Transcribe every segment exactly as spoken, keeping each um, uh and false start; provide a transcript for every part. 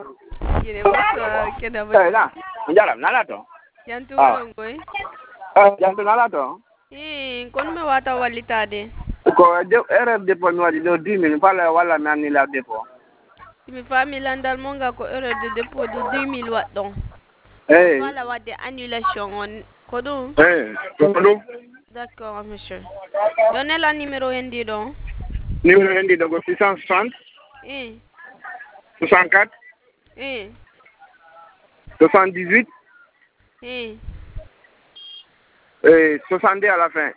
Kine bonsoir, kena Eh, bonsoir. na, njala, nala to. Yantu Ah. longoy. Eh, jantu nala to. Eh, kon me wata walitade. Ko de erreur dépôt mi waɗi ɗo dix mille fala walla mi anni la dépôt. Mi fami landal monga ko erreur de dépôt de deux mille watt don. Eh. Wala wadde annulation on ko dum. Eh, ko ɗum. D'accord, monsieur. Donnez-la numéro hendi don. Numéro hendi ɗo ko six cent soixante. Eh. soixante-quatre. Eh. soixante-dix-huit. Eh. Et soixante-deux à la fin.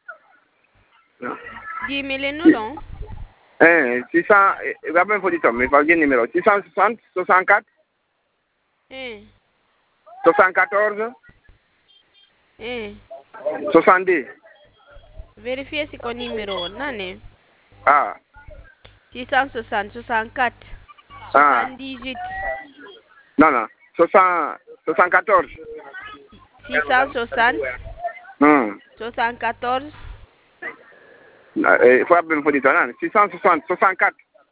dix mille nous don. Eh, six cents, il va bien faut dire mais pas bien numéro. six cent soixante, soixante-quatre. Eh. soixante-quatorze. Eh. soixante-deux. Vérifiez si ko numéro nane. Ah. six cent soixante, soixante-quatre. Ah. soixante-dix-huit. Non, non. soixante, soixante-quatorze. six cent soixante. Hmm. soixante-quatorze. Il faut bien faut dire non. six cent soixante, soixante-quatre.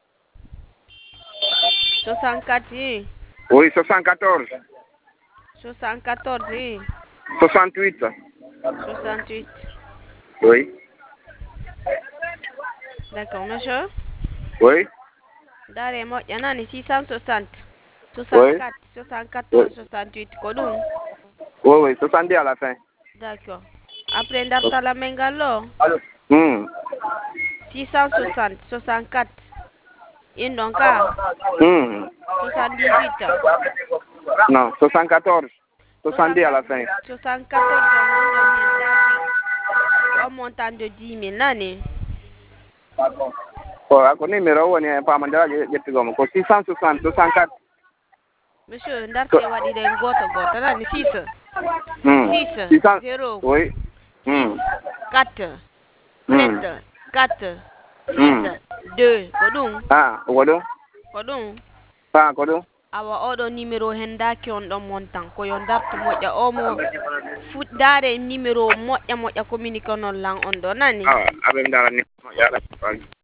soixante-quatre, eh. Oui, soixante-quatorze. soixante-quatorze, eh. soixante-huit. soixante-huit. Oui. D'accord, monsieur. Oui. Dare mo yanani six cent soixante. Oui. soixante-quatre, soixante-quatorze, Oui. soixante-huit. Kodum. Oui, oui, soixante-deux à la fin. D'accord. Après ndarta la mengalo. Allô. Hmm. six cent soixante, soixante-quatre. Indonka. Hmm. soixante-dix-huit. Non, soixante-quatorze. soixante-deux à la fin. soixante-quatorze au montant de dix mille nani. Oh, ako numéro woni pa mandala jetti gomo ko six cent soixante, soixante-quatre. Monsieur ndarte wadi den goto goto nani six. Hmm. six zéro. Oui. Hmm. quatre. Hmm. sept. quatre. Hmm. six. deux. Kodum. Ah, wodo. Kodum. Ah, kodo. Awa odo numéro hendaki on don montant ko yo darto moƴƴa o mo fuddare numéro moƴƴa moƴƴa communique non lan on do nani. Ah, abe ndara ni. Ya.